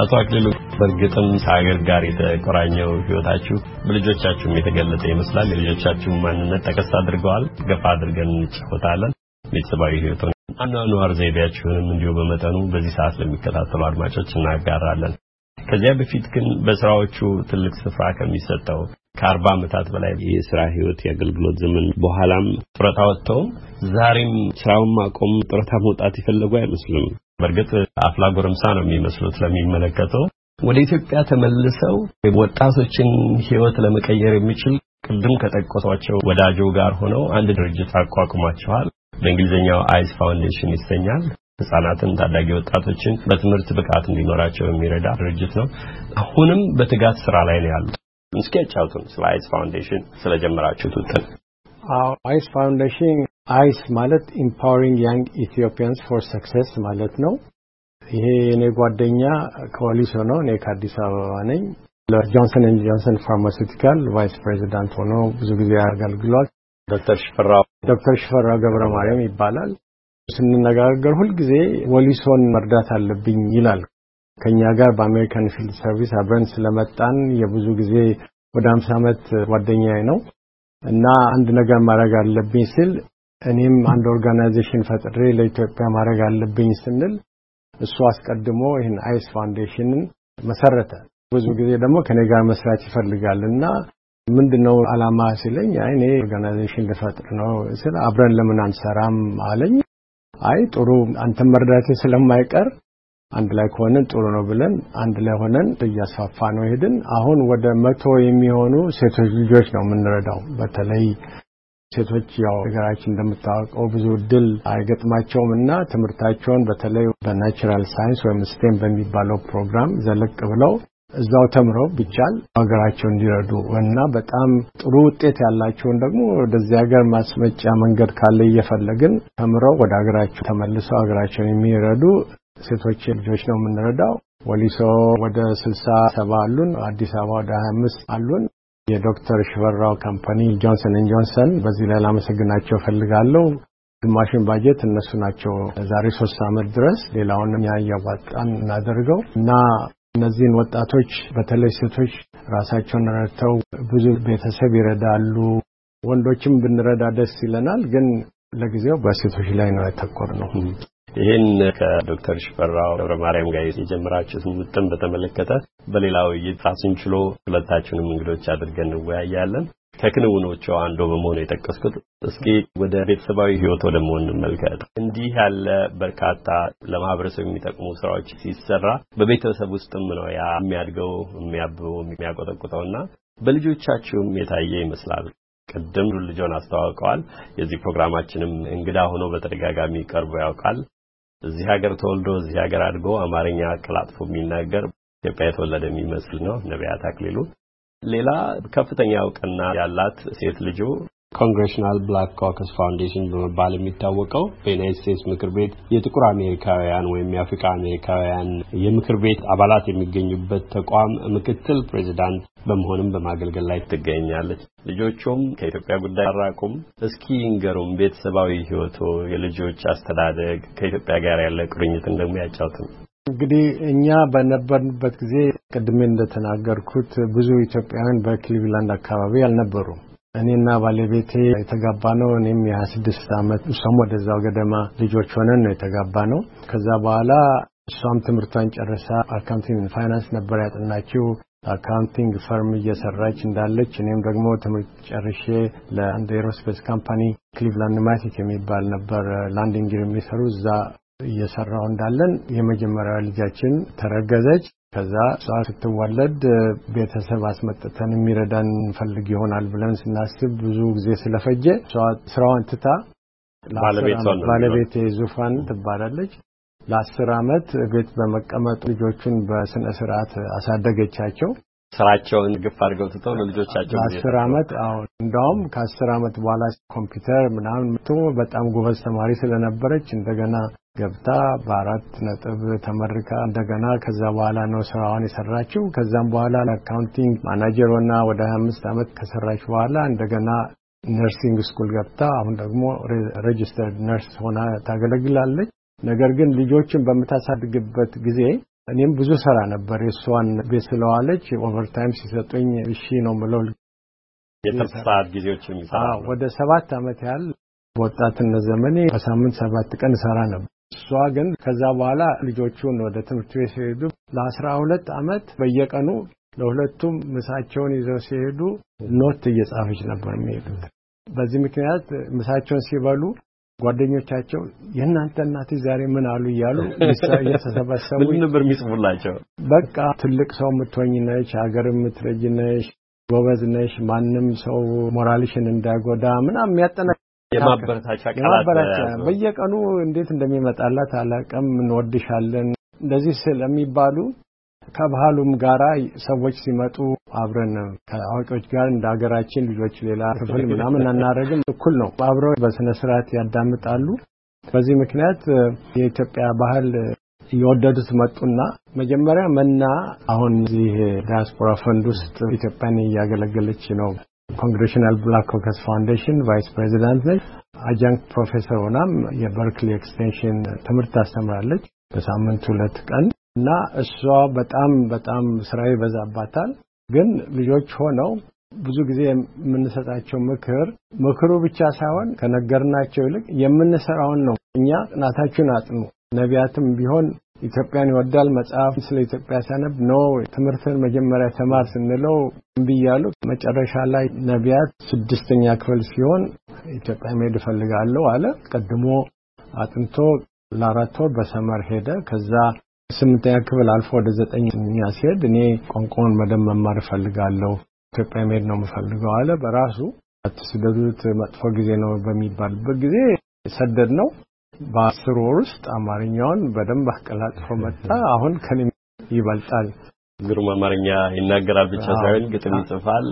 አቶ አክሊሉ በርግጥም ከሀገር ጋር የተቆራኘው ህይወታችሁ በልጆቻችሁም የተገለጠ ይመስላል። የልጆቻችሁን ማንነት ጠቀስ አድርገዋል። ገፋ አድርገን እንጫወታለን። ቤተሰባዊ ህይወቱን አኗኗር ዘይቤያችሁንም እንዲሁ በመጠኑ በዚህ ሰዓት ለሚከታተሉ አድማጮች እናጋራለን። ከዚያ በፊት ግን በስራዎቹ ትልቅ ስፍራ ከሚሰጠው ከ40 ዓመታት በላይ የሥራ ህይወት የአገልግሎት ዘመን በኋላም ጡረታ ወጥተው ዛሬም ስራውን ማቆም ጡረታ መውጣት ይፈልጉ አይመስልም። በርግጥ አፍላ ጎረምሳ ነው የሚመስሉት ለሚመለከተው። ወደ ኢትዮጵያ ተመልሰው ወጣቶችን ህይወት ለመቀየር የሚችል ቅድም ከጠቀሷቸው ወዳጆ ጋር ሆነው አንድ ድርጅት አቋቁማቸዋል። በእንግሊዝኛው አይስ ፋውንዴሽን ይሰኛል። ህፃናትን ታዳጊ ወጣቶችን በትምህርት ብቃት እንዲኖራቸው የሚረዳ ድርጅት ነው። አሁንም በትጋት ስራ ላይ ነው ያሉት። እስኪ ያጫውቱን ስለ አይስ ፋውንዴሽን ስለጀመራችሁት ውጥን። አይስ ፋውንዴሽን አይስ ማለት ኢምፓወሪንግ ያንግ ኢትዮጵያንስ ፎር ሰክሰስ ማለት ነው። ይሄ የኔ ጓደኛ ከወሊሶ ነው፣ እኔ ከአዲስ አበባ ነኝ። ለጆንሰን ኤንድ ጆንሰን ፋርማሲውቲካል ቫይስ ፕሬዚዳንት ሆኖ ብዙ ጊዜ አገልግሏል። ዶክተር ሽፈራው ገብረ ማርያም ይባላል። ስንነጋገር ሁሉ ጊዜ ወሊሶን መርዳት አለብኝ ይላል። ከኛ ጋር በአሜሪካን ፊልድ ሰርቪስ አብረን ስለመጣን የብዙ ጊዜ ወደ 50 ዓመት ጓደኛዬ ነው እና አንድ ነገር ማድረግ አለብኝ ሲል እኔም አንድ ኦርጋናይዜሽን ፈጥሬ ለኢትዮጵያ ማድረግ አለብኝ ስንል እሱ አስቀድሞ ይሄን አይስ ፋውንዴሽንን መሰረተ። ብዙ ጊዜ ደግሞ ከኔ ጋር መስራት ይፈልጋልና ምንድነው አላማ ሲለኝ እኔ ኦርጋናይዜሽን ልፈጥር ነው ስለ አብረን ለምን አንሰራም አለኝ። አይ ጥሩ አንተ መርዳቴ ስለማይቀር አንድ ላይ ሆነን ጥሩ ነው ብለን አንድ ላይ ሆነን እያስፋፋ ነው ሄድን። አሁን ወደ 100 የሚሆኑ ሴቶች ልጆች ነው የምንረዳው። በተለይ ሴቶች ያው ሀገራችን እንደምታውቀው ብዙ እድል አይገጥማቸውምና ትምህርታቸውን በተለይ በናቹራል ሳይንስ ወይም ስቴም በሚባለው ፕሮግራም ዘለቅ ብለው እዛው ተምረው ቢቻል ሀገራቸውን እንዲረዱ እና በጣም ጥሩ ውጤት ያላቸውን ደግሞ ወደዚህ ሀገር ማስመጫ መንገድ ካለ እየፈለግን ተምረው ወደ ሀገራቸው ተመልሰው ሀገራቸውን የሚረዱ ሴቶች ልጆች ነው የምንረዳው። ወሊሶ ወደ 67 አሉን፣ አዲስ አበባ ወደ 25 አሉን። የዶክተር ሽፈራው ካምፓኒ ጆንሰን ኤንድ ጆንሰን በዚህ ላይ ላመሰግናቸው ፈልጋለሁ። ግማሹን ባጀት እነሱ ናቸው ዛሬ 3 ዓመት ድረስ ሌላውንም ያያዋጣን እናደርገው እና እነዚህን ወጣቶች በተለይ ሴቶች ራሳቸውን ረድተው ብዙ ቤተሰብ ይረዳሉ። ወንዶችም ብንረዳ ደስ ይለናል፣ ግን ለጊዜው በሴቶች ላይ ነው ያተኮርነው። ይሄን ከዶክተር ሽፈራው ገብረ ማርያም ጋር የጀመራችሁት ውጥን በተመለከተ በሌላው ራሱን ችሎ ሁለታችሁንም እንግዶች አድርገን እንወያያለን። ከክንውኖቹ አንዱ በመሆኑ የጠቀስኩት እስኪ ወደ ቤተሰባዊ ህይወት ወደ መሆን እንመልከት። እንዲህ ያለ በርካታ ለማህበረሰብ የሚጠቅሙ ስራዎች ሲሰራ በቤተሰብ ውስጥም ነው ያ የሚያድገው የሚያብበው የሚያቆጠቁጠውና በልጆቻችሁም የታየ ይመስላል። ቀደም ልጆን አስተዋውቀዋል። የዚህ ፕሮግራማችንም እንግዳ ሆኖ በተደጋጋሚ ቀርቦ ያውቃል። እዚህ ሀገር ተወልዶ እዚህ ሀገር አድጎ አማርኛ ቀላጥፎ የሚናገር ኢትዮጵያ የተወለደ የሚመስል ነው ነቢያት አክሊሉ። ሌላ ከፍተኛ እውቅና ያላት ሴት ልጅ ኮንግሬሽናል ብላክ ኮከስ ፋውንዴሽን በመባል የሚታወቀው በዩናይትድ ስቴትስ ምክር ቤት የጥቁር አሜሪካውያን ወይም የአፍሪካ አሜሪካውያን የምክር ቤት አባላት የሚገኙበት ተቋም ምክትል ፕሬዚዳንት በመሆንም በማገልገል ላይ ትገኛለች። ልጆቹም ከኢትዮጵያ ጉዳይ አራቁም። እስኪ እንገሩም ቤተሰባዊ ህይወቶ፣ የልጆች አስተዳደግ ከኢትዮጵያ ጋር ያለ ቁርኝትን ደግሞ ያጫውቱን። እንግዲህ እኛ በነበርንበት ጊዜ ቀድሜ እንደተናገርኩት ብዙ ኢትዮጵያውያን በክሊቭላንድ አካባቢ አልነበሩም። እኔና ባለቤቴ የተጋባነው እኔም የ26 ዓመት እሷም ወደዛው ገደማ ልጆች ሆነን ነው የተጋባነው። ከዛ በኋላ እሷም ትምህርቷን ጨርሳ አካውንቲንግ ኤንድ ፋይናንስ ነበር ያጠናችው። አካውንቲንግ ፈርም እየሰራች እንዳለች እኔም ደግሞ ትምህርት ጨርሼ ለአንድ ኤሮስፔስ ካምፓኒ ክሊቭላንድ ማቲክ የሚባል ነበር ላንዲንግ ጊር የሚሰሩ እዛ እየሰራው እንዳለን የመጀመሪያው ልጃችን ተረገዘች። ከዛ እሷ ስትወለድ ቤተሰብ አስመጥተን የሚረዳን ፈልግ ይሆናል ብለን ስናስብ ብዙ ጊዜ ስለፈጀ እሷ ስራዋን ትታ ባለቤቴ ዙፋን ትባላለች ለ10 ዓመት ቤት በመቀመጥ ልጆቹን በስነ ስርዓት አሳደገቻቸው። ስራቸውን ግፍ አድርገው ትተው ለልጆቻቸው 10 ዓመት እንደውም ከ10 ዓመት በኋላ ኮምፒውተር ምናምን በጣም ጎበዝ ተማሪ ስለነበረች እንደገና ገብታ በ4 ነጥብ ተመርቃ እንደገና ከዛ በኋላ ነው ስራዋን የሰራችው። ከዛም በኋላ አካውንቲንግ ማናጀር ሆና ወደ 25 ዓመት ከሰራች በኋላ እንደገና ነርሲንግ ስኩል ገብታ አሁን ደግሞ ሬጂስተርድ ነርስ ሆና ታገለግላለች። ነገር ግን ልጆችን በመታሳድግበት ጊዜ እኔም ብዙ ሰራ ነበር እሷን ቤት ስለዋለች ኦቨርታይም ሲሰጡኝ እሺ ነው ምለው የተፈሳት ጊዜዎች የሚሰራው ወደ 7 አመት ያህል ወጣትነት ዘመኔ በሳምንት 7 ቀን ሰራ ነበር እሷ ግን ከዛ በኋላ ልጆቹን ወደ ትምህርት ቤት ሲሄዱ ለ12 አመት በየቀኑ ለሁለቱም ምሳቸውን ይዘው ሲሄዱ ኖት እየጻፈች ነበር የሚሄዱት በዚህ ምክንያት ምሳቸውን ሲበሉ ጓደኞቻቸው የእናንተ እናት ዛሬ ምን አሉ ይያሉ እየተሰበሰቡ ምን ነበር የሚጽፉላቸው በቃ ትልቅ ሰው ምትወኝ ነሽ ሀገር ምትረጂ ነሽ ጎበዝ ነሽ ማንም ሰው ሞራልሽን እንዳይጎዳ ምናምን ያጠናቅ የማበረታቻ ቃላት በየቀኑ እንዴት እንደሚመጣላት አላቀም እንወድሻለን እንደዚህ ስለሚባሉ ከባህሉም ጋራ ሰዎች ሲመጡ አብረን ከአዋቂዎች ጋር እንደ ሀገራችን ልጆች ሌላ ክፍል ምናምን እናረግም እኩል ነው አብረው በስነ ስርዓት ያዳምጣሉ በዚህ ምክንያት የኢትዮጵያ ባህል ይወደዱት መጡና መጀመሪያ መና አሁን እዚህ ዲያስፖራ ፈንድ ውስጥ ኢትዮጵያን ያገለገለች ነው ኮንግሬሽናል ብላክ ኮከስ ፋውንዴሽን ቫይስ ፕሬዚዳንት ነች አጃንክት ፕሮፌሰር ሆናም የበርክሊ ኤክስቴንሽን ትምህርት ታስተምራለች በሳምንት 2 ቀን እና እሷ በጣም ስራዬ በዛባታል ግን ልጆች ሆነው ብዙ ጊዜ የምንሰጣቸው ምክሩ ብቻ ሳይሆን ከነገርናቸው ይልቅ የምንሰራውን ነው እኛ ጥናታችሁን አጥኑ ነቢያትም ቢሆን ኢትዮጵያን ይወዳል መጽሐፍ ስለ ኢትዮጵያ ሰነብ ነው ትምህርትን መጀመሪያ ተማር ስንለው እንብያሉ መጨረሻ ላይ ነቢያት 6ኛ ክፍል ሲሆን ኢትዮጵያ መሄድ ፈልጋለሁ አለ ቀድሞ አጥንቶ ለ4 ወር በሰመር ሄደ ከዛ 8ኛ ክፍል አልፎ ወደ 9ኛ ሲሄድ እኔ ቋንቋውን መደም መማር ፈልጋለሁ ኢትዮጵያ መሄድ ነው የምፈልገው አለ በራሱ አትስደዱት መጥፎ ጊዜ ነው በሚባልበት ጊዜ ሰደድ ነው በ10 ወር ውስጥ አማርኛውን በደንብ አቀላጥፎ መጣ አሁን ከኔ ይበልጣል ግሩም አማርኛ ይናገራል ብቻ ሳይሆን ግጥም ይጽፋል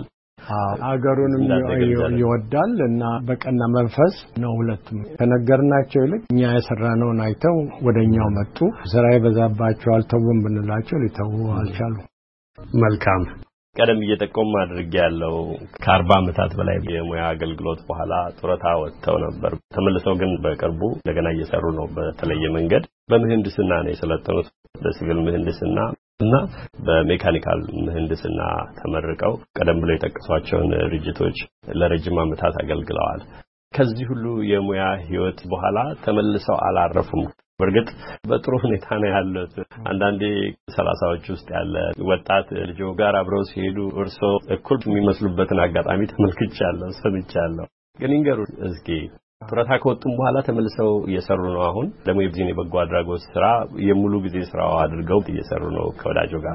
አገሩንም ይወዳል እና በቀና መንፈስ ነው ሁለቱም ከነገርናቸው ይልቅ እኛ የሰራነውን አይተው ወደኛው መጡ ስራዬ በዛባቸው አልተውም ብንላቸው ሊተው አልቻሉ መልካም ቀደም እየተቆም አድርጌ ያለው ከ40 አመታት በላይ የሙያ አገልግሎት በኋላ ጡረታ ወጥተው ነበር ተመልሰው ግን በቅርቡ እንደገና እየሰሩ ነው በተለየ መንገድ በመህንድስና ነው የሰለጠኑት በሲቪል ምህንድስና እና በሜካኒካል ምህንድስና ተመርቀው ቀደም ብለው የጠቀሷቸውን ድርጅቶች ለረጅም አመታት አገልግለዋል ከዚህ ሁሉ የሙያ ህይወት በኋላ ተመልሰው አላረፉም በርግጥ በጥሩ ሁኔታ ነው ያሉት አንዳንዴ 30ዎች ውስጥ ያለ ወጣት ልጅ ጋር አብረው ሲሄዱ እርሶ እኩል የሚመስሉበትን አጋጣሚ ተመልክቻለሁ ሰምቻለሁ ግን እንገሩ እስኪ ጡረታ ከወጡም በኋላ ተመልሰው እየሰሩ ነው አሁን ደግሞ የብዚኔ በጎ አድራጎት ስራ የሙሉ ጊዜ ስራው አድርገው እየሰሩ ነው ከወዳጆ ጋር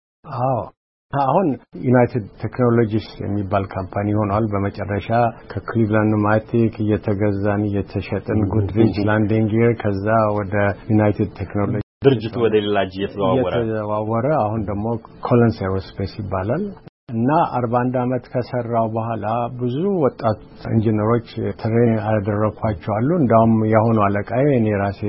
አሁን ዩናይትድ ቴክኖሎጂስ የሚባል ካምፓኒ ሆኗል በመጨረሻ ከክሊቭላንድ ማቲክ እየተገዛን እየተሸጠን ጉድሪች ላንዲንግ ጊር ከዛ ወደ ዩናይትድ ቴክኖሎጂ ድርጅቱ ወደ ሌላ እየተዘዋወረ አሁን ደግሞ ኮለንስ ኤሮስፔስ ይባላል እና 41 አመት ከሰራው በኋላ ብዙ ወጣት ኢንጂነሮች ትሬን አደረኳቸው አሉ እንዳውም ያሁኑ አለቃዬ እኔ ራሴ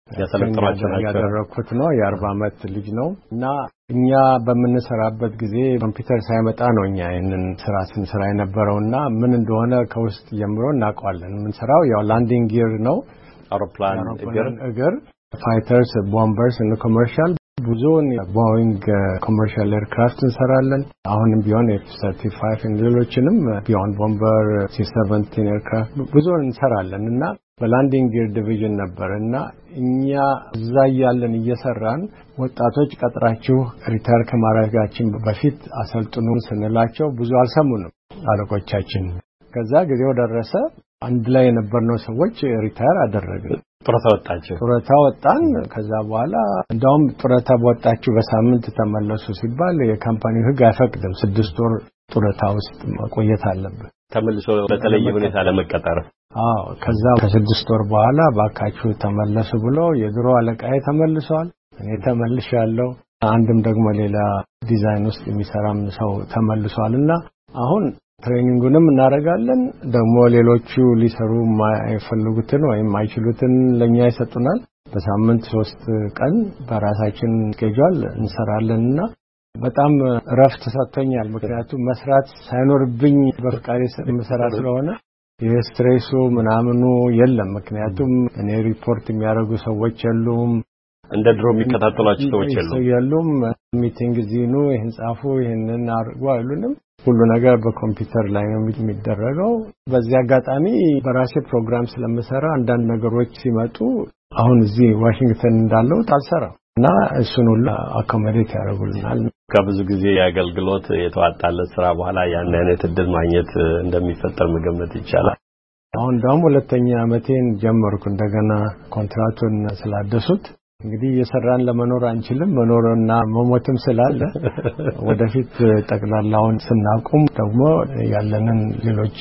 ያደረኩት ነው የ40 አመት ልጅ ነው እና እኛ በመነሰራበት ጊዜ ኮምፒውተር ሳይመጣ ነው እኛ ይሄንን ስራ ስንሰራ የነበረውና ምን እንደሆነ ከውስጥ ጀምሮ እናውቀዋለን ምን ሰራው ያው ላንዲንግ ጊር ነው አውሮፕላን እግር ፋይተርስ ቦምበርስ እና ኮመርሻል ብዙውን ቦይንግ ኮመርሻል ኤርክራፍት እንሰራለን አሁንም ቢሆን F-35 እና ሌሎችንም ቢዮንድ ቦምበር C-17 ኤርክራፍት ብዙውን እንሰራለን እና በላንዲንግ ጊር ዲቪዥን ነበርና እኛ እዛ ያለን እየሰራን ወጣቶች ቀጥራችሁ ሪታየር ከማድረጋችን በፊት አሰልጥኑን ስንላቸው ብዙ አልሰሙንም አለቆቻችን ከዛ ጊዜው ደረሰ አንድ ላይ የነበርነው ሰዎች ሪታየር አደረግን ጡረታ ወጣን ከዛ በኋላ እንደውም ጡረታ ወጣችሁ በሳምንት ተመለሱ ሲባል የካምፓኒው ህግ አይፈቅድም 6 ወር ጡረታ ውስጥ መቆየት አለበት ተመልሶ በተለየ ሁኔታ ለመቀጠር ከዛ ከ6 ወር በኋላ ባካችሁ ተመለሱ ብሎ የድሮ አለቃዬ ተመልሷል እኔ ተመልሻለሁ አንድም ደግሞ ሌላ ዲዛይን ውስጥ የሚሰራም ሰው ተመልሷልና አሁን ትሬኒንጉንም እናደርጋለን ደግሞ ሌሎቹ ሊሰሩ የማይፈልጉትን ወይም አይችሉትን ለኛ ይሰጡናል በሳምንት 3 ቀን በራሳችን ስኬጁል እንሰራለንና በጣም ረፍት ሰጥቶኛል ምክንያቱም መስራት ሳይኖርብኝ በፍቃሪ መስራ ስለሆነ የስትሬሱ ምናምኑ የለም ምክንያቱም እኔ ሪፖርት የሚያደርጉ ሰዎች የሉም እንደ ድሮ የሚከታተሏቸው ሰዎች የሉም። ሚቲንግ ዚኑ ይሄን ጻፉ ይሄንን አርጉ አይሉንም። ሁሉ ነገር በኮምፒውተር ላይ ነው የሚደረገው። በዚህ አጋጣሚ በራሴ ፕሮግራም ስለምሰራ አንዳንድ ነገሮች ሲመጡ አሁን እዚህ ዋሽንግተን እንዳለው አልሰራም እና እሱን ሁሉ አኮሞዴት ያደርጉልናል። ከብዙ ጊዜ ያገልግሎት የተዋጣለት ስራ በኋላ ያን አይነት እድል ማግኘት እንደሚፈጠር መገመት ይቻላል። አሁን ደግሞ ሁለተኛ ዓመቴን ጀመርኩ እንደገና ኮንትራቱን ስላደሱት። እንግዲህ የሰራን ለመኖር አንችልም መኖርና መሞትም ስላለ ወደፊት ጠቅላላውን ስናቆም ደግሞ ያለንን ሌሎች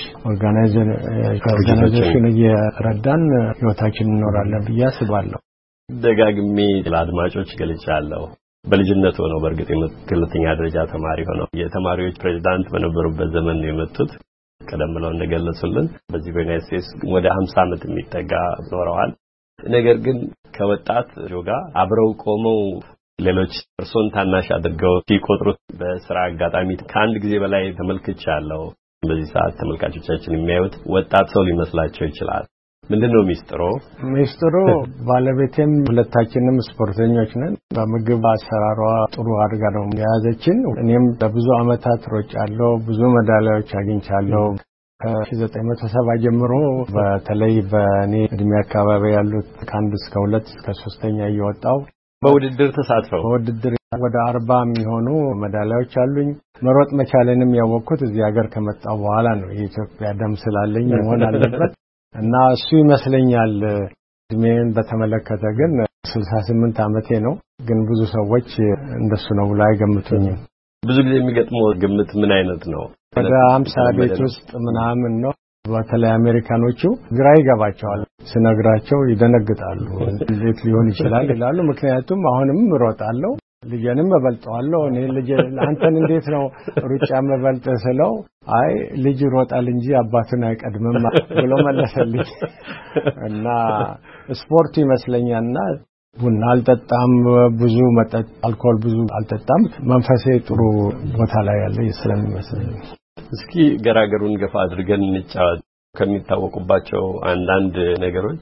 ኦርጋናይዜሽን እየረዳን ህይወታችንን እንኖራለን ብዬ አስባለሁ። ደጋግሜ ለአድማጮች ገልጫለሁ። በልጅነት ሆነው በእርግጥ የሁለተኛ ደረጃ ተማሪ ሆነው የተማሪዎች ፕሬዝዳንት በነበሩበት ዘመን ነው የመጡት። ቀደም ብለው እንደገለጹልን በዚህ በዩናይትድ ስቴትስ ወደ 50 ዓመት የሚጠጋ ኖረዋል። ነገር ግን ከወጣት ጆጋ አብረው ቆመው ሌሎች እርሶን ታናሽ አድርገው ሲቆጥሩት በስራ አጋጣሚ ከአንድ ጊዜ በላይ ተመልክቻለሁ። በዚህ ሰዓት ተመልካቾቻችን የሚያዩት ወጣት ሰው ሊመስላቸው ይችላል። ምንድነው ሚስጥሩ? ባለቤቴም ሁለታችንም ስፖርተኞች ነን። በምግብ አሰራሯ ጥሩ አድርጋ ነው የያዘችን። እኔም ለብዙ አመታት ሮጫለሁ፣ ብዙ ሜዳሊያዎች አግኝቻለሁ። ከ1970 ጀምሮ በተለይ በእኔ እድሜ አካባቢ ያሉት ከ1 እስከ 2 እስከ 3ኛ እየወጣው በውድድር ተሳትፈው በውድድር ወደ 40 የሚሆኑ ሜዳሊያዎች አሉኝ። መሮጥ መቻለንም ያወቅኩት እዚህ ሀገር ከመጣሁ በኋላ ነው። የኢትዮጵያ ደም ስላለኝ መሆን አለበት እና እሱ ይመስለኛል። እድሜን በተመለከተ ግን 68 ዓመቴ ነው። ግን ብዙ ሰዎች እንደሱ ነው ብለው አይገምቱኝም። ብዙ ጊዜ የሚገጥመው ግምት ምን አይነት ነው? ወደ 50 ቤት ውስጥ ምናምን ነው። በተለይ አሜሪካኖቹ ግራ ይገባቸዋል። ስነግራቸው ይደነግጣሉ። እንዴት ሊሆን ይችላል ይላሉ። ምክንያቱም አሁንም እሮጣለሁ፣ ልጄንም እበልጠዋለሁ። እኔ ልጄ አንተን እንዴት ነው ሩጫ መበልጥ ስለው አይ ልጅ ይሮጣል እንጂ አባቱን አይቀድምም ብሎ መለሰልኝ። እና ስፖርት ይመስለኛልና ቡና አልጠጣም፣ ብዙ መጠጥ አልኮል ብዙ አልጠጣም። መንፈሴ ጥሩ ቦታ ላይ ያለ ስለሚመስለኝ እስኪ ገራገሩን ገፋ አድርገን እንጫወት። ከሚታወቁባቸው አንዳንድ ነገሮች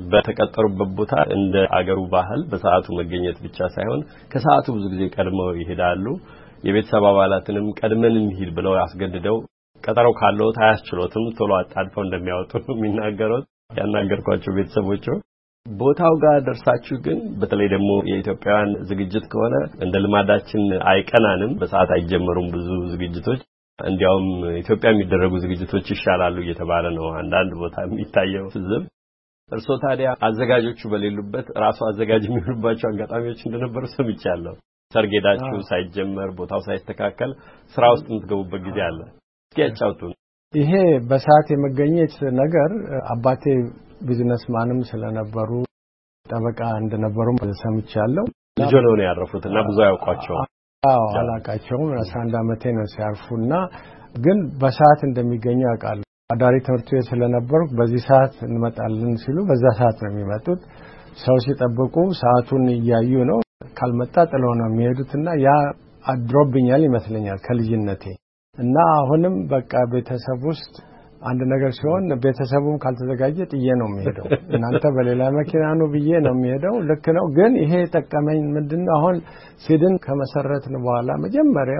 በተቀጠሩበት ቦታ እንደ አገሩ ባህል በሰዓቱ መገኘት ብቻ ሳይሆን ከሰዓቱ ብዙ ጊዜ ቀድመው ይሄዳሉ። የቤተሰብ አባላትንም ቀድመን እንሂድ ብለው ያስገድደው ቀጠሮው ካለው ታያስችሎትም ቶሎ አጣድፈው እንደሚያወጡ የሚናገሩት ያናገርኳቸው ቤተሰቦች ቦታው ጋር ደርሳችሁ ግን በተለይ ደግሞ የኢትዮጵያውያን ዝግጅት ከሆነ እንደ ልማዳችን አይቀናንም። በሰዓት አይጀመሩም ብዙ ዝግጅቶች። እንዲያውም ኢትዮጵያ የሚደረጉ ዝግጅቶች ይሻላሉ እየተባለ ነው አንዳንድ ቦታ የሚታየው ህዝብ። እርሶ ታዲያ አዘጋጆቹ በሌሉበት ራሱ አዘጋጅ የሚሆኑባቸው አጋጣሚዎች እንደነበሩ ሰምቻለሁ። ሰርጌዳችሁ ሳይጀመር ቦታው ሳይስተካከል ስራ ውስጥ የምትገቡበት ጊዜ አለ። እስኪ ያጫውቱን። ይሄ በሰዓት የመገኘት ነገር አባቴ ቢዝነስማንም ስለነበሩ ጠበቃ እንደነበሩ ሰምቻለሁ። ልጅ ነው ያረፉትና ብዙ ያውቋቸው። አዎ አላቃቸውም። 11 ዓመቴ ነው ሲያርፉና ግን በሰዓት እንደሚገኙ ያውቃሉ። አዳሪ ትምህርት ቤት ስለነበሩ በዚህ ሰዓት እንመጣለን ሲሉ በዛ ሰዓት ነው የሚመጡት። ሰው ሲጠብቁ ሰዓቱን እያዩ ነው። ካልመጣ ጥለው ነው የሚሄዱትና ያ አድሮብኛል ይመስለኛል ከልጅነቴ። እና አሁንም በቃ ቤተሰብ ውስጥ አንድ ነገር ሲሆን ቤተሰቡም ካልተዘጋጀ ጥዬ ነው የሚሄደው። እናንተ በሌላ መኪና ነው ብዬ ነው የሚሄደው። ልክ ነው። ግን ይሄ ተጠቀመኝ ምንድነው አሁን ሲድን ከመሰረትን በኋላ መጀመሪያ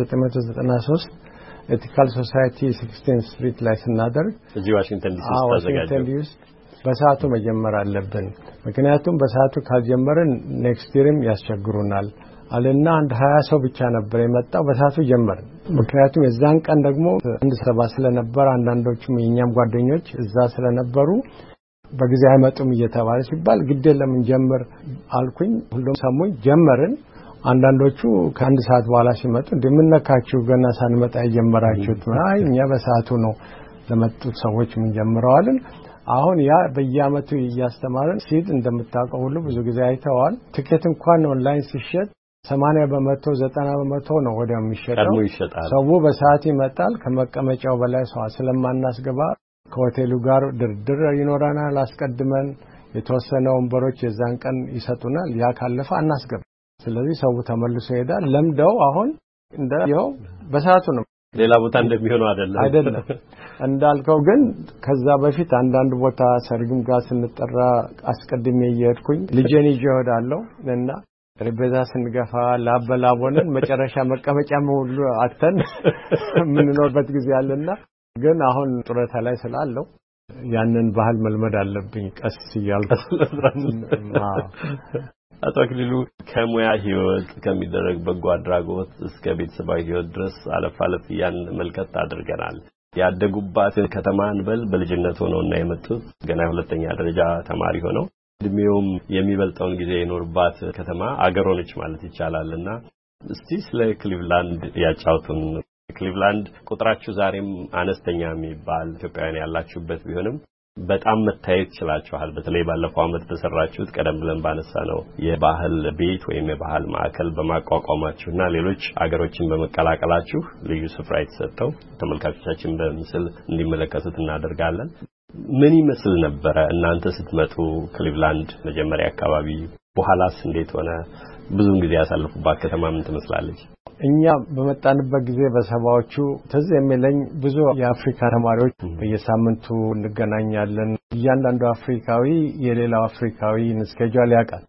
በ1993 ኤቲካል ሶሳይቲ 16th ስትሪት ላይ ስናደርግ እዚህ ዋሽንግተን ዲሲ በሰዓቱ መጀመር አለብን። ምክንያቱም በሰዓቱ ካልጀመርን ኔክስት ይርም ያስቸግሩናል አለና አንድ 20 ሰው ብቻ ነበር የመጣው። በሰዓቱ ጀመርን። ምክንያቱም የዛን ቀን ደግሞ አንድ ሰባ ስለነበር አንዳንዶቹም የኛም ጓደኞች እዛ ስለነበሩ በጊዜ አይመጡም እየተባለ ሲባል ግድ የለም እንጀምር አልኩኝ። ሁሉም ሰሙኝ። ጀመርን። አንዳንዶቹ ከአንድ ሰዓት በኋላ ሲመጡ እንደምንነካችሁ ገና ሳንመጣ የጀመራችሁት? አይ እኛ በሰዓቱ ነው ለመጡት ሰዎች ምን ጀምረዋልን። አሁን ያ በየአመቱ እያስተማረን ሲድ እንደምታውቀው ሁሉ ብዙ ጊዜ አይተዋል። ትኬት እንኳን ኦንላይን ሲሸጥ 80% 90% ነው ወዲያው የሚሸጠው። ሰው በሰዓት ይመጣል። ከመቀመጫው በላይ ሰው ስለማናስገባ ከሆቴሉ ጋር ድርድር ይኖራናል። አስቀድመን የተወሰነ ወንበሮች የዛን ቀን ይሰጡናል። ያ ካለፈ አናስገባ። ስለዚህ ሰው ተመልሶ ይሄዳል። ለምደው አሁን እንደው በሰዓቱ ነው ሌላ ቦታ እንደሚሆነው አይደለም እንዳልከው ግን ከዛ በፊት አንዳንድ ቦታ ሰርግም ጋር ስንጠራ አስቀድሜ እየሄድኩኝ ልጄን ይዤ እሄዳለሁ እና ረበዛ ስንገፋ ላበላቦንን መጨረሻ መቀመጫ ሁሉ አተን ምንኖርበት ጊዜ አለና ግን አሁን ጡረታ ላይ ስላለው ያንን ባህል መልመድ አለብኝ ቀስ ይያልኩ አቶ አክሊሉ ከሙያ ህይወት ከሚደረግ በጎ አድራጎት እስከ ቤተሰባዊ ህይወት ድረስ አለፋለፍ ያን መልከት አድርገናል ያደጉባት ከተማን በልጅነት ሆነውና የመጡት ገና ሁለተኛ ደረጃ ተማሪ ሆነው እድሜውም የሚበልጠውን ጊዜ የኖርባት ከተማ አገር ሆነች ማለት ይቻላልና እስቲ ስለ ክሊቭላንድ ያጫውቱን ክሊቭላንድ ቁጥራችሁ ዛሬም አነስተኛ የሚባል ኢትዮጵያውያን ያላችሁበት ቢሆንም በጣም መታየት ይችላልችኋል በተለይ ባለፈው አመት በሰራችሁት ቀደም ብለን ባነሳ ነው የባህል ቤት ወይም የባህል ማዕከል በማቋቋማችሁና ሌሎች አገሮችን በመቀላቀላችሁ ልዩ ስፍራ የተሰጠው ተመልካቾቻችን በምስል እንዲመለከቱት እናደርጋለን ምን ይመስል ነበር እናንተ ስትመጡ ክሊቭላንድ መጀመሪያ አካባቢ በኋላስ እንዴት ሆነ ብዙ ጊዜ ያሳለፉባት ከተማ ምን ትመስላለች እኛ በመጣንበት ጊዜ በሰባዎቹ ትዝ የሚለኝ ብዙ የአፍሪካ ተማሪዎች በየሳምንቱ እንገናኛለን እያንዳንዱ አፍሪካዊ የሌላው አፍሪካዊ ስኬጁል ያውቃል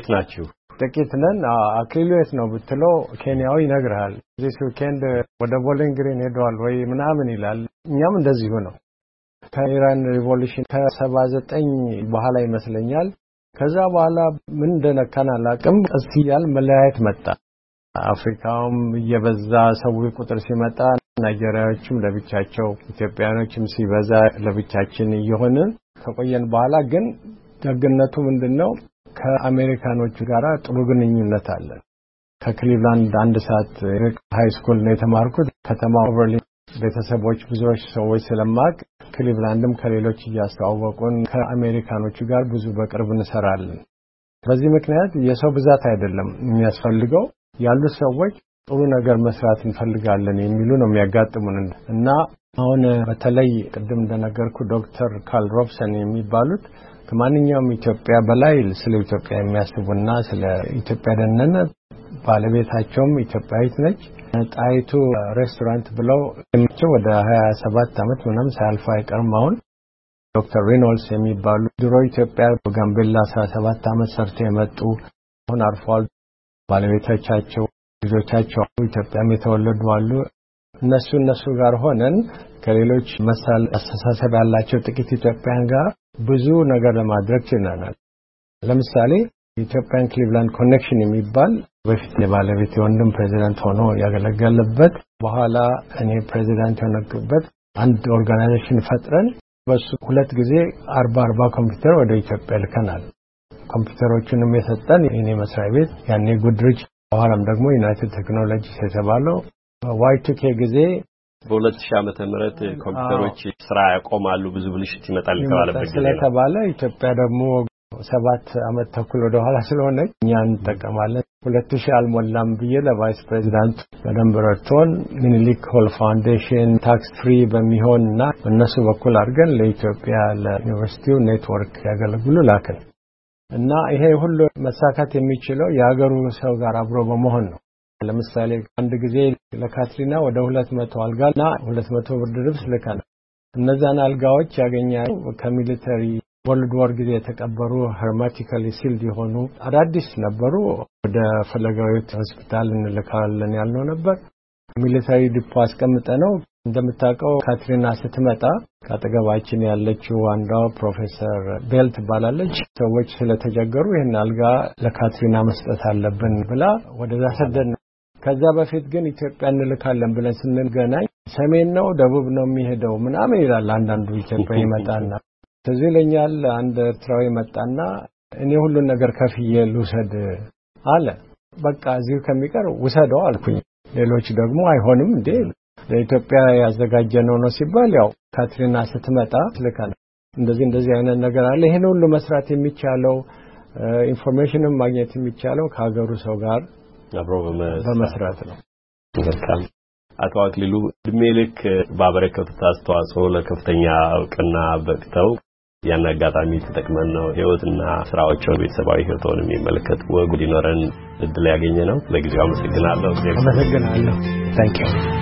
ጥቂት ነን አክሊሉት ነው ብትለው ኬንያዊ ይነግራል this weekend ወደ ቦሊንግ ግሪን ሄደዋል ወይ ምናምን ይላል እኛም እንደዚሁ ነው ከኢራን ሪቮሉሽን ከ79 በኋላ ይመስለኛል ከዛ በኋላ ምን እንደነካን አላቅም እስያል መለያየት መጣ አፍሪካውም እየበዛ ሰው ቁጥር ሲመጣ ናይጄሪያዎችም ለብቻቸው ኢትዮጵያኖችም ሲበዛ ለብቻችን እየሆንን ከቆየን በኋላ ግን ደግነቱ ምንድነው ከአሜሪካኖቹ ጋር ጥሩ ግንኙነት አለ ከክሊቭላንድ አንድ ሰዓት ሃይ ስኩል ነው የተማርኩት ከተማው ኦቨርሊ ቤተሰቦች ብዙዎች ሰዎች ስለማቅ ክሊቭላንድም ከሌሎች ያስተዋወቁን ከአሜሪካኖቹ ጋር ብዙ በቅርብ እንሰራለን በዚህ ምክንያት የሰው ብዛት አይደለም የሚያስፈልገው ያሉ ሰዎች ጥሩ ነገር መስራት እንፈልጋለን የሚሉ ነው የሚያጋጥሙን እና አሁን በተለይ ቅድም እንደነገርኩ ዶክተር ካርል ሮብሰን የሚባሉት ከማንኛውም ኢትዮጵያ በላይ ስለ ኢትዮጵያ የሚያስቡና ስለ ኢትዮጵያ ደህንነት ባለቤታቸውም ኢትዮጵያዊት ነች ጣይቱ ሬስቶራንት ብለው ወደ 27 አመት ምናምን ሳያልፉ አይቀርም አሁን ዶክተር ሪኖልስ የሚባሉ ድሮ ኢትዮጵያ በጋምቤላ 17 አመት ሰርተው የመጡ አሁን አርፈዋል ባለቤቶቻቸው ልጆቻቸው ኢትዮጵያም የተወለዱ አሉ እነሱ ጋር ሆነን ከሌሎች መሳል አስተሳሰብ ያላቸው ጥቂት ኢትዮጵያን ጋር ብዙ ነገር ለማድረግ ችለናል ለምሳሌ ኢትዮጵያን ክሊቭላንድ ኮኔክሽን የሚባል በፊት የባለቤት የወንድም ፕሬዚዳንት ሆኖ ያገለገለበት በኋላ እኔ ፕሬዚዳንት ሆነኩበት አንድ ኦርጋናይዜሽን ፈጥረን በሱ ሁለት ጊዜ 40 ኮምፒውተር ወደ ኢትዮጵያ ልከናል ኮምፒውተሮቹንም የሰጠን የኔ መስሪያ ቤት ያኔ ጉድሪች በኋላም ደግሞ ዩናይትድ ቴክኖሎጂስ የተባለው Y2K ጊዜ በ2000 ዓመተ ምህረት ኮምፒውተሮች ስራ ያቆማሉ ብዙ ብልሽት ይመጣል ተባለበት ጊዜ ስለተባለ ኢትዮጵያ ደግሞ 7 አመት ተኩል ወደ ኋላ ስለሆነ እኛን ተቀማለን 2000 አልሞላም ብዬ ለቫይስ ፕሬዚዳንት በደንብ ረድቶን ሚኒሊክ ሆል ፋውንዴሽን ታክስ ፍሪ በሚሆንና በእነሱ በኩል አድርገን ለኢትዮጵያ ለዩኒቨርሲቲው ኔትወርክ ያገለግሉ ላከን እና ይሄ ሁሉ መሳካት የሚችለው የሀገሩ ሰው ጋር አብሮ በመሆን ነው ለምሳሌ አንድ ጊዜ ለካትሪና ወደ 200 አልጋና 200 ብርድ ልብስ ልከናል እነዛን አልጋዎች ያገኛሉ ከሚሊተሪ ወርልድ ዋር ጊዜ የተቀበሩ ሄርሜቲካሊ ሲልድ የሆኑ አዳዲስ ነበሩ ወደ ፈለጋዊት ሆስፒታል እንልካለን ያልነው ነበር ሚሊተሪ ዲፖ አስቀምጠነው እንደምታውቀው ካትሪና ስትመጣ ካጠገባችን ያለችው አንዷ ፕሮፌሰር ቤልት ባላለች ሰዎች ስለተጀገሩ ይሄን አልጋ ለካትሪና መስጠት አለብን ብላ ወደዛ ሰደን ከዛ በፊት ግን ኢትዮጵያ እንልካለን ብለን ስንገናኝ ሰሜን ነው ደቡብ ነው የሚሄደው ምናምን ይላል አንዳንዱ ኢትዮጵያ ይመጣና ስለዚህ ለኛል አንድ ኤርትራዊ መጣና እኔ ሁሉ ነገር ከፍዬ ልውሰድ አለ በቃ እዚሁ ከሚቀር ውሰደው አልኩኝ ሌሎች ደግሞ አይሆንም እንዴ ለኢትዮጵያ ያዘጋጀነው ነው ሲባል ያው ካትሪና ስትመጣ ልካና እንደዚህ አይነት ነገር አለ ይሄን ሁሉ መስራት የሚቻለው ኢንፎርሜሽንም ማግኘት የሚቻለው ከሀገሩ ሰው ጋር አብሮ በመስራት ነው መልካም አቶ አክሊሉ እድሜ ልክ ባበረከቱት አስተዋጽኦ ለከፍተኛ እውቅና በቅተው ያን አጋጣሚ ተጠቅመን ነው ህይወትና ስራዎችን ቤተሰባዊ ህይወትን የሚመለከት ወግ ሊኖረን እድል ያገኘ ነው ለጊዜው አመሰግናለሁ ታንክ ዩ